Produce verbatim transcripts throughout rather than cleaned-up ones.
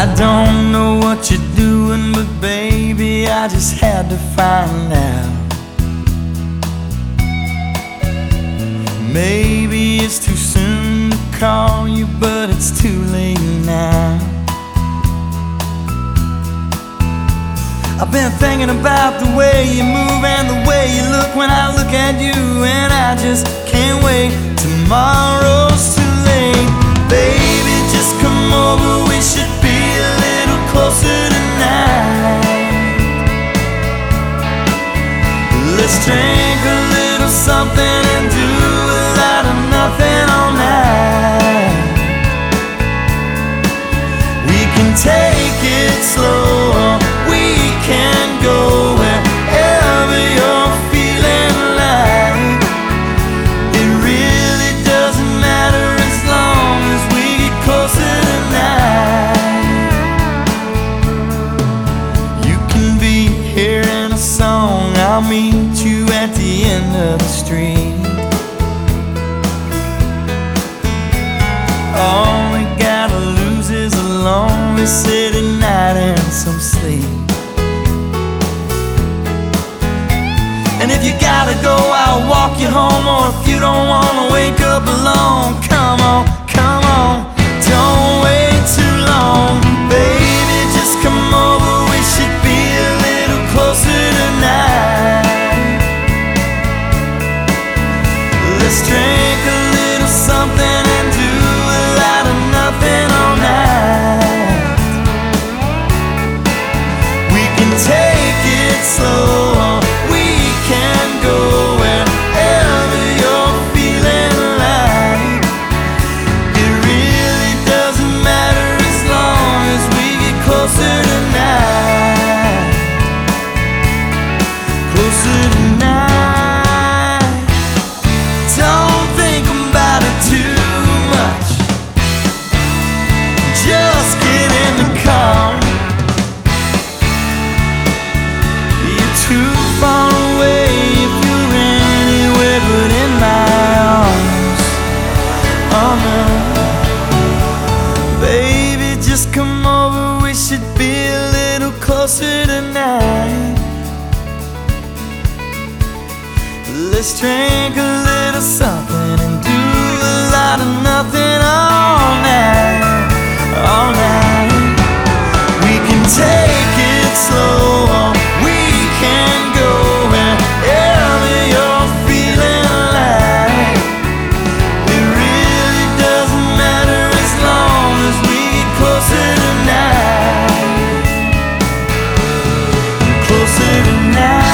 I don't know what you're doing, but baby, I just had to find out. Maybe it's too soon to call you, but it's too late now. I've been thinking about the way you move and the way you look when I look at you, and I just can't wait. Tomorrow's too late. Baby, just come over, we should be a little closer tonight. Let's drink a little something and do a lot of nothing all night. We can take it slow, we can go wherever you're feeling like. It really doesn't matter as long as we get closer tonight. You can be hearing a song, I'll meet you at the end of the street. All we gotta lose is a lonely city night and some sleep. And if you gotta go, I'll walk you home. Or if you don't wanna wake up alone, come on, come on, don't wait too long. Baby, just come over, we should be a little closer tonight. Let's drink a little something and do a lot of nothing all night. We can take it slow, we can go wherever you're feeling like. It really doesn't matter as long as we get closer tonight. Closer tonight. Don't think about it too much, just get in the car. You're too far away if you're anywhere but in my arms. Oh no, baby, just come over, we should be a little closer tonight. Let's drink a little something and do a lot of nothing all night, all night. We can take it slow, we can go wherever you're feeling like. It really doesn't matter as long as we get closer tonight. Closer tonight.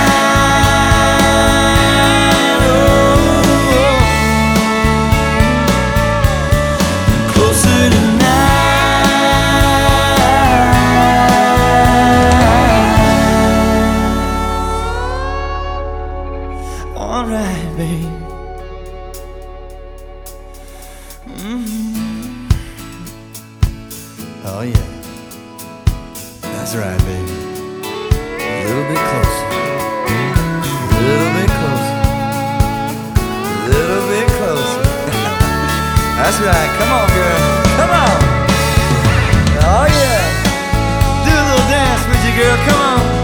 Alright, babe. Mm-hmm. Oh yeah, that's right, baby. A little bit closer, a little bit closer, a little bit closer. That's right, come on, girl, come on. Oh yeah, do a little dance with you, girl, come on.